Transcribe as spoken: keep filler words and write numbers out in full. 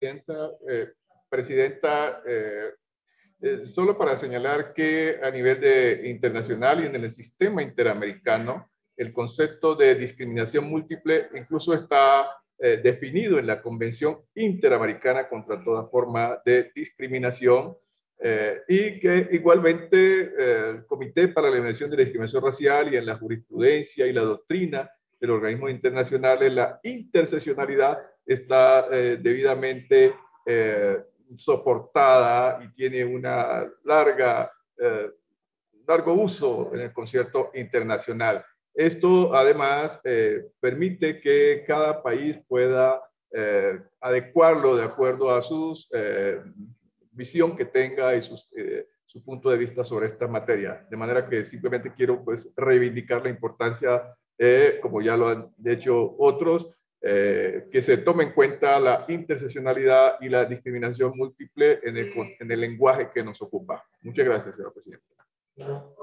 Presidenta, eh, Presidenta eh, eh, solo para señalar que a nivel de, internacional y en el sistema interamericano, el concepto de discriminación múltiple incluso está eh, definido en la Convención Interamericana contra toda forma de discriminación, eh, y que igualmente eh, el Comité para la Eliminación de la Discriminación Racial y en la jurisprudencia y la doctrina de los organismos internacionales, la interseccionalidad está eh, debidamente eh, soportada y tiene una larga, eh, largo uso en el concierto internacional. Esto además eh, permite que cada país pueda eh, adecuarlo de acuerdo a su eh, visión que tenga y sus, eh, su punto de vista sobre esta materia. De manera que simplemente quiero pues reivindicar la importancia, eh, como ya lo han hecho otros, eh, que se tome en cuenta la interseccionalidad y la discriminación múltiple en el, en el lenguaje que nos ocupa. Muchas gracias, señora presidenta.